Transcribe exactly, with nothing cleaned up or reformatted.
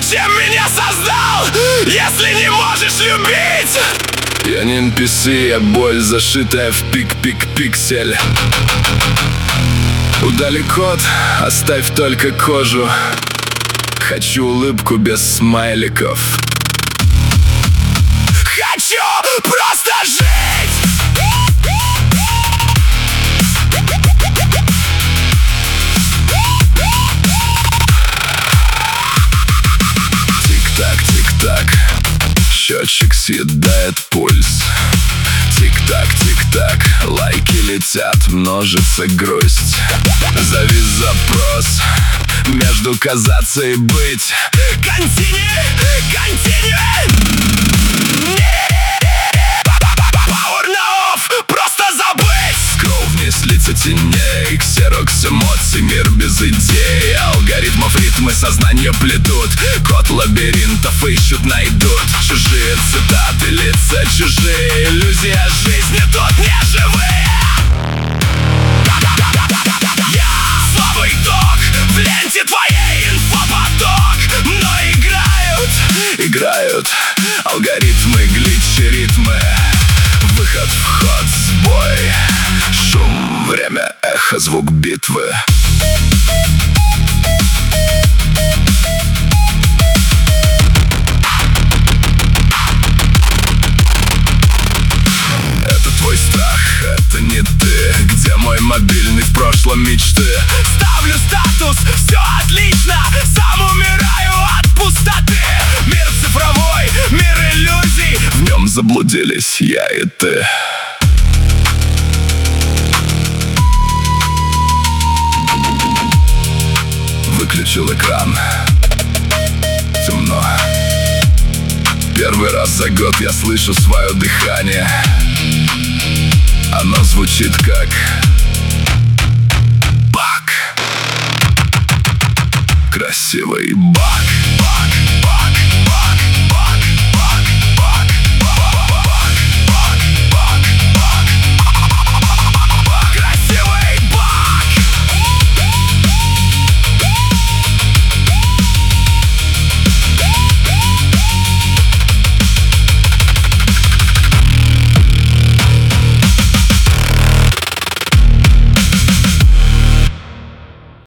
Зачем меня создал, если не можешь любить? Я не эн пи си, я боль, зашитая в пик-пик-пиксель. Удали код, оставь только кожу. Хочу улыбку без смайликов. Хочу просто жить! Тик-так, тик-так, счетчик съедает пульс. Тик-так, тик-так, лайки летят, множится грусть. Завис запрос между казаться и быть. Continue, continue. Power на off, просто забыть. Скролл вниз, лица теней, ксерокс эмоций, мир без идей. Алгоритмов ритмы сознания плетут, код лабиринтов ищут, найдут. Чужие цитаты, лица чужие, иллюзия жизни тут не живые. Я слабый ток в ленте твоей инфопоток. Но играют, Играют алгоритмы, гличи, ритмы. Выход, вход, сбой, шум, время, эхо, звук битвы. Это твой страх, это не ты. Где мой мобильный, в прошлом мечты? ставлю статус, все отлично. Сам умираю от пустоты. Мир цифровой, мир иллюзий. В нем заблудились я и ты. Выключил экран. Темно. Первый раз за год я слышу свое дыхание. Оно звучит как бак. Красивый бак, бак.